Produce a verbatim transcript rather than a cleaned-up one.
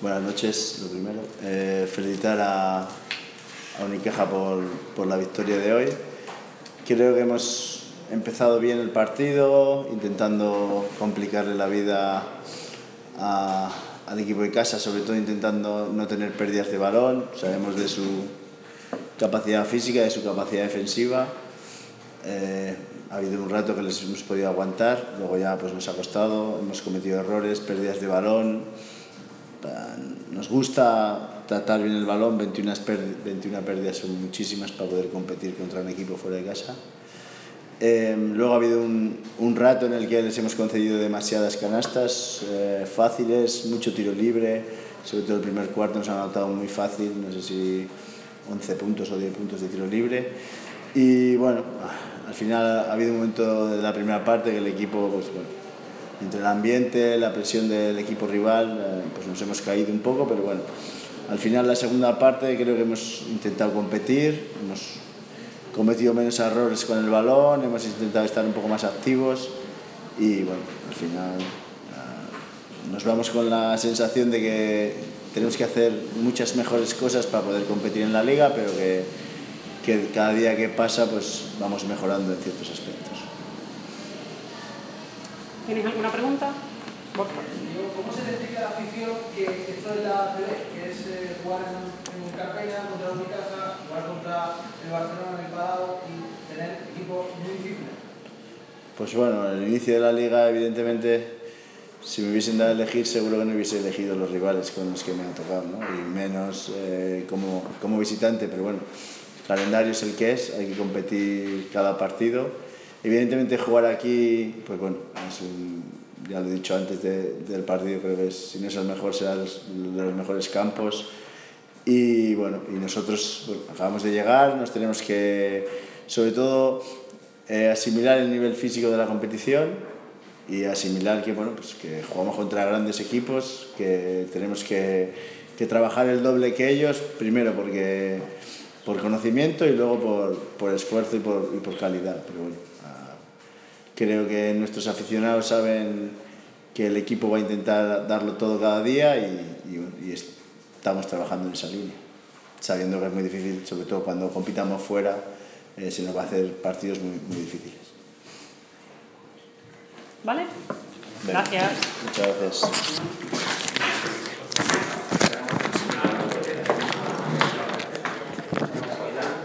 Buenas noches, lo primero. Eh, felicitar a, a Unicaja por, por la victoria de hoy. Creo que hemos empezado bien el partido, intentando complicarle la vida a, al equipo de casa, sobre todo intentando no tener pérdidas de balón. Sabemos de su capacidad física, de su capacidad defensiva. Eh, ha habido un rato que les hemos podido aguantar, luego ya pues nos ha costado, hemos cometido errores, pérdidas de balón. Nos gusta tratar bien el balón, veintiuna pérdidas son muchísimas para poder competir contra un equipo fuera de casa. Eh, luego ha habido un, un rato en el que les hemos concedido demasiadas canastas eh, fáciles, mucho tiro libre, sobre todo el primer cuarto nos han anotado muy fácil, no sé si once puntos o diez puntos de tiro libre. Y bueno, al final ha habido un momento de la primera parte que el equipo, pues bueno, entre el ambiente, la presión del equipo rival, eh, pues nos hemos caído un poco, pero bueno, al final la segunda parte creo que hemos intentado competir, hemos cometido menos errores con el balón, hemos intentado estar un poco más activos y bueno, al final eh, nos vamos con la sensación de que tenemos que hacer muchas mejores cosas para poder competir en la liga, pero que, que cada día que pasa pues vamos mejorando en ciertos aspectos. ¿Tienes alguna pregunta? ¿Cómo se le explica a la afición que esto es la A C B, que es eh, jugar en, en Carpena contra Unicaja, jugar contra el Barcelona en el Palau y tener equipos muy difíciles? Pues bueno, el inicio de la liga, evidentemente, si me hubiesen dado a elegir, seguro que no hubiese elegido los rivales con los que me han tocado, ¿no? Y menos eh, como, como visitante, pero bueno, el calendario es el que es, hay que competir cada partido. Evidentemente jugar aquí, pues bueno, es un, ya lo he dicho antes de, del partido, creo que es, si no es el mejor será de los, de los mejores campos. Y bueno, y nosotros bueno, acabamos de llegar, nos tenemos que, sobre todo, eh, asimilar el nivel físico de la competición y asimilar que, bueno, pues que jugamos contra grandes equipos, que tenemos que, que trabajar el doble que ellos, primero porque por conocimiento y luego por, por esfuerzo y por, y por calidad. Pero bueno, creo que nuestros aficionados saben que el equipo va a intentar darlo todo cada día y, y, y estamos trabajando en esa línea, sabiendo que es muy difícil, sobre todo cuando compitamos fuera, eh, se nos va a hacer partidos muy, muy difíciles. ¿Vale? Gracias. Muchas gracias.